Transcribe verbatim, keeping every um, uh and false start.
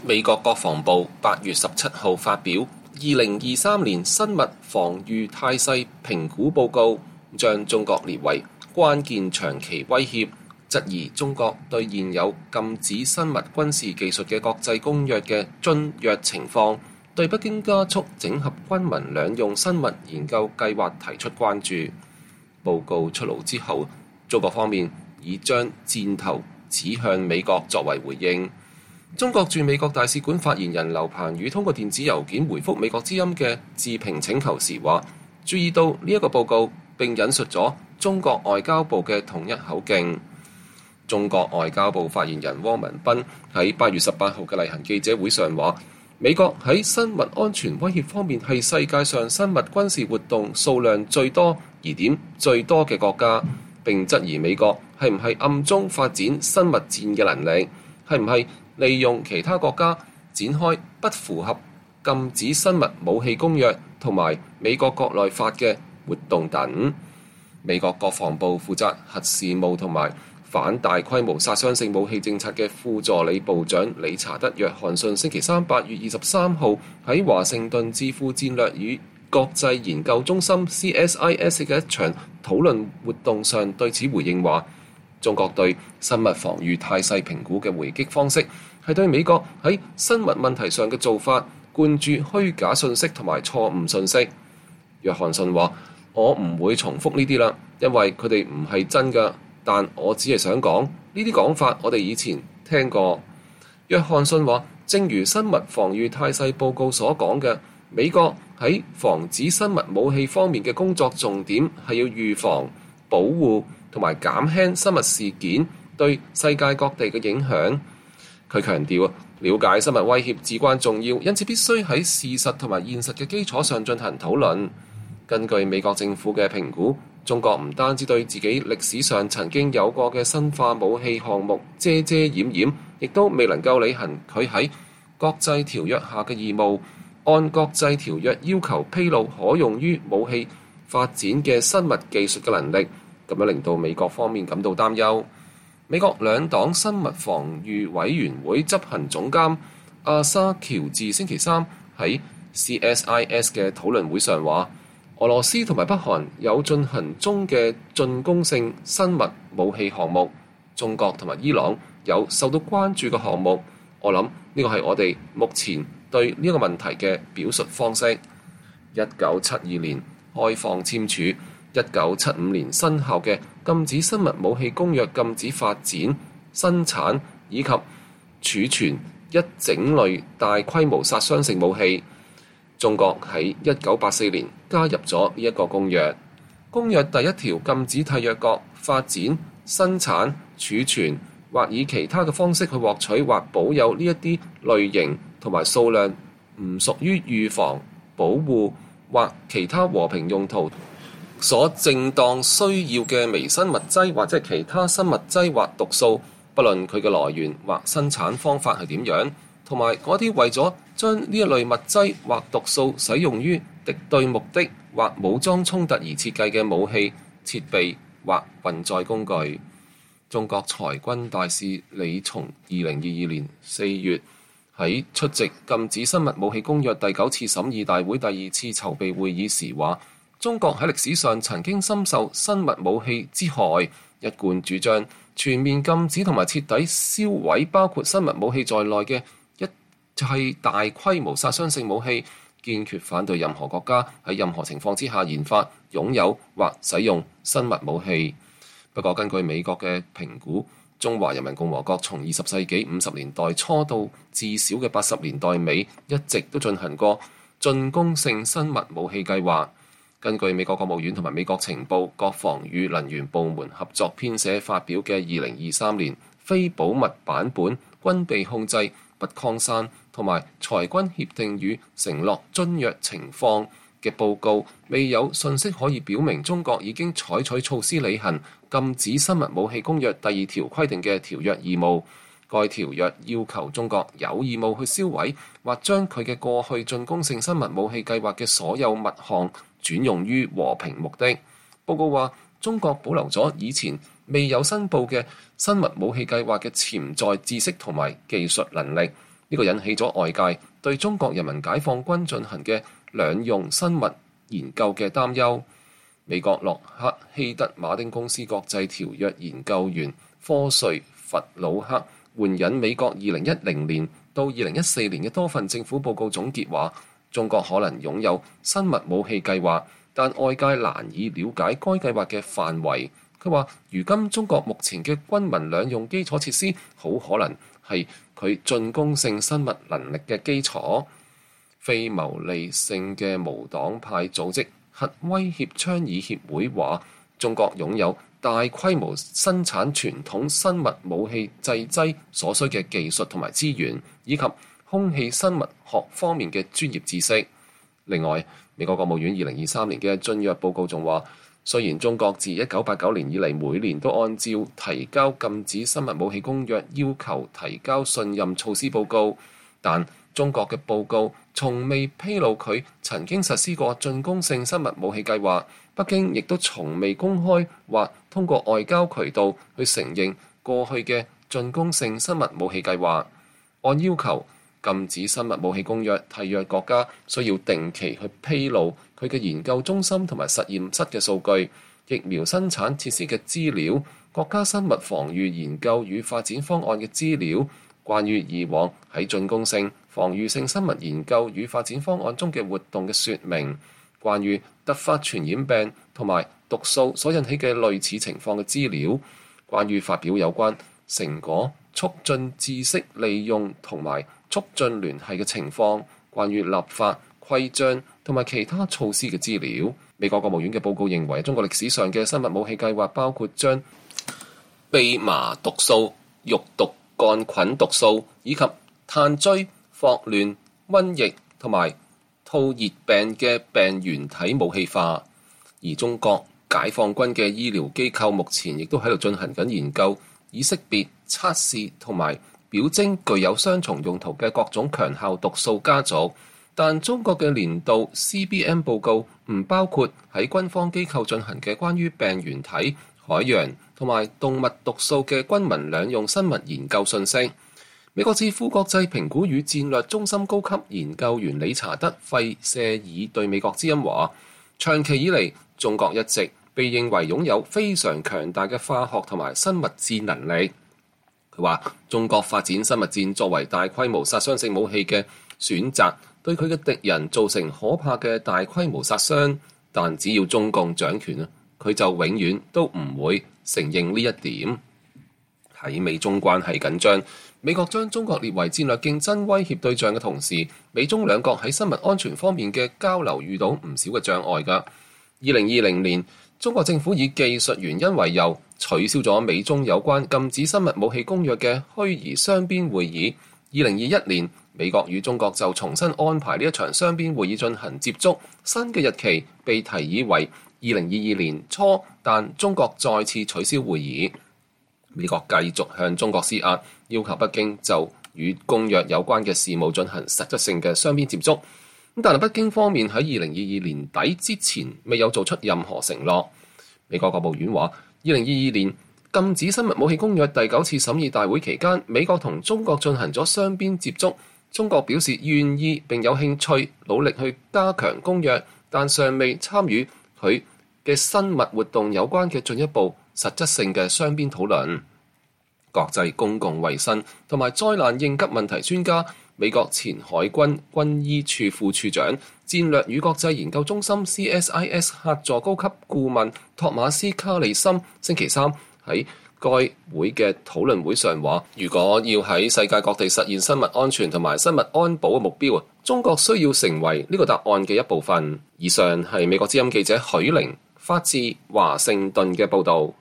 美國國防部八月十七號發表二零二三年生物防禦態勢評估報告，將中國列為關鍵長期威脅，質疑中國對現有禁止生物軍事技術嘅國際公約嘅遵約情況，對北京加速整合軍民兩用生物研究計劃提出關注。報告出爐之後，中國方面已將箭頭指向美國作為回應。中國駐美國大使館發言人劉鵬宇通過電子郵件回覆美國之音嘅置評請求時話，注意到呢一個報告並引述咗中國外交部嘅統一口徑。中國外交部發言人汪文斌喺八月十八號嘅例行記者會上話，美國喺生物安全威脅方面係世界上生物軍事活動數量最多、疑點最多嘅國家，並質疑美國係唔係暗中發展生物戰嘅能力，係唔係利用其他國家展開不符合禁止生物武器公約同埋美國國內法嘅活動等。美國國防部負責核事務同埋反大規模殺傷性武器政策嘅副助理部長理查德·約翰遜星期三八月二十三號喺華盛頓智庫戰略與國際研究中心 C S I S 嘅一場討論活動上對此回應話，中國對生物防禦態勢評估嘅回擊方式係對美國喺生物問題上嘅做法灌注虛假信息同埋錯誤信息。約翰遜話：我唔會重複呢啲啦，因為佢哋唔係真㗎，但我只係想講呢啲講法我哋以前聽過。約翰遜話：正如生物防禦態勢報告所講嘅，美國喺防止生物武器方面嘅工作重點係要預防、保護同埋減輕生物事件對世界各地嘅影響。佢強調，了解生物威脅至關重要，因此必須喺事實同埋現實嘅基礎上進行討論。根據美國政府嘅評估，中國唔單止對自己歷史上曾經有過嘅生化武器項目遮遮掩掩，亦都未能夠履行佢喺國際條約下嘅義務，按國際條約要求披露可用於武器發展嘅生物技術嘅能力，咁樣令到美國方面感到擔憂。美國兩黨生物防禦委員會執行總監阿沙喬治星期三喺 C S I S 嘅討論會上話，俄羅斯同埋北韓有進行中嘅進攻性生物武器項目，中國同埋伊朗有受到關注嘅項目。我諗呢個係我哋目前對呢個問題嘅表述方式。一九七二年開放簽署，一九七五年生效嘅禁止生物武器公約禁止發展、生產以及儲存一整類大規模殺傷性武器。中國喺一九八四年加入咗呢一個公約。公約第一條禁止締約國發展、生產、儲存或以其他嘅方式去獲取或保有呢一啲類型同埋數量唔屬於預防、保護或其他和平用途所正當需要嘅微生物劑或者其他生物劑或毒素，不論佢嘅來源或生產方法係點樣，同埋嗰啲為咗將呢一類物質或毒素使用於敵對目的或武裝衝突而設計嘅武器、設備或運載工具。中國裁軍大使李松二零二二年四月喺出席禁止生物武器公約第九次審議大會第二次籌備會議時話，中國喺歷史上曾經深受生物武器之害，一貫主張全面禁止同埋徹底銷毀包括生物武器在內嘅一切大規模殺傷性武器，堅決反對任何國家喺任何情況之下研發、擁有或使用生物武器。不過根據美國嘅評估，中華人民共和國從二十世紀五十年代初到至少嘅八十年代尾，一直都進行過進攻性生物武器計劃。根據美國國務院同埋美國情報、國防與能源部門合作編寫發表嘅二零二三年非保密版本軍備控制、不擴散同埋裁軍協定與承諾遵約情況嘅報告，未有信息可以表明中國已經採取措施履行禁止生物武器公約第二條規定嘅條約義務。該條約要求中國有義務去銷毀或將佢嘅過去進攻性生物武器計劃嘅所有物項轉用於和平目的。報告話，中國保留咗以前未有申報嘅生物武器計劃嘅潛在知識同埋技術能力， 呢個引起咗外界對中國人民解放軍進行嘅兩用生物研究嘅擔憂。美國洛克希德馬丁公司國際條約研究員科瑞弗魯克援引美國二零一零年到二零一四年嘅多份政府報告總結話，中國可能擁有生物武器計劃，但外界難以了解該計劃嘅範圍。佢話，如今中國目前嘅軍民兩用基礎設施好可能係佢進攻性生物能力嘅基礎。非牟利性嘅無黨派組織核威脅倡議協會話，中國擁有大規模生產傳統生物武器製劑所需嘅技術同埋資源，以及空氣生物學方面嘅專業知識。另外，美國國務院二零二三年嘅進約報告仲話，雖然中國自一九八九年以嚟每年都按照提交禁止生物武器公約要求提交信任措施報告，但中國嘅報告從未披露佢曾經實施過進攻性生物武器計劃。北京亦都從未公開或通過外交渠道去承認過去嘅進攻性生物武器計劃。按要求，禁止生物武器公約締約國家需要定期去披露佢嘅研究中心同埋實驗室嘅數據、疫苗生產設施嘅資料、國家生物防禦研究與發展方案嘅資料、關於以往喺進攻性、防禦性生物研究與發展方案中嘅活動嘅說明、關於突發傳染病同埋毒素所引起嘅類似情況嘅資料、關於發表有關成果促進知識利用同埋促進聯繫嘅情況、關於立法規章同埋其他措施嘅資料。美國國務院嘅報告認為，中國歷史上嘅生物武器計劃包括將蓖麻毒素、肉毒桿菌毒素以及炭疽、霍亂、瘟疫同埋兔熱病嘅病原體武器化。而中國解放軍嘅醫療機構目前亦都喺度進行緊研究，以識別、測試同埋表徵具有雙重用途嘅各種強效毒素家族。但中國嘅年度 C B M 報告唔包括喺軍方機構進行嘅關於病原體、海洋同埋動物毒素嘅軍民兩用生物研究信息。美國智庫國際評估與戰略中心高級研究員理查德·費舍爾對美國之音話，長期以嚟，中國一直被認為擁有非常強大嘅化學同埋生物戰能力。佢話，中國發展生物戰作為大規模殺傷性武器嘅選擇，對佢嘅敵人造成可怕嘅大規模殺傷，但只要中共掌權，佢就永遠都唔會承認呢一點。喺美中關係緊張，美國將中國列為戰略競爭威脅對象嘅同時，美中兩國喺生物安全方面嘅交流遇到唔少嘅障礙㗎。二零二零年，中國政府以技術原因為由，取消咗美中有關禁止生物武器公約嘅虛擬雙邊會議。二零二一年，美國與中國就重新安排呢一場雙邊會議進行接觸，新嘅日期被提議為二零二二年初，但中國再次取消會議。美國繼續向中國施壓，要求北京就與公約有關嘅事務進行實質性嘅雙邊接觸。但係北京方面喺二零二二年底之前未有做出任何承諾。美國國務院話，二零二二年禁止生物武器公約第九次審議大會期間，美國同中國進行咗雙邊接觸。中國表示願意並有興趣努力去加強公約，但尚未參與佢嘅生物活動有關嘅進一步實質性嘅雙邊討論。國際公共衛生同埋災難應急問題專家、美國前海軍軍醫處副處長、戰略與國際研究中心 C S I S 客座高級顧問托馬斯卡利森星期三喺該會嘅討論會上話，如果要喺世界各地實現生物安全同埋生物安保嘅目標，中國需要成為呢個答案嘅一部分。以上係美國之音記者許玲發自華盛頓嘅報導。